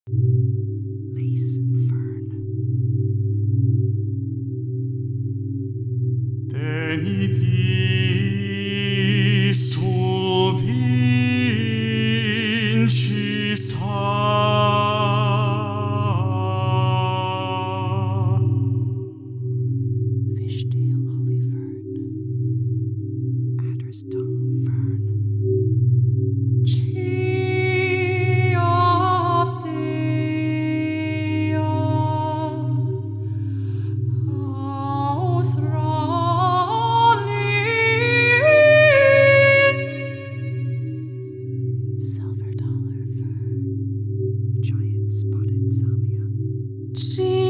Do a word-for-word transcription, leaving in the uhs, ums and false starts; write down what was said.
Lace fern. Deni di so vinci sa. Fishtail holly fern. Adder's tongue fern. Silver dollar fern. Giant spotted samia.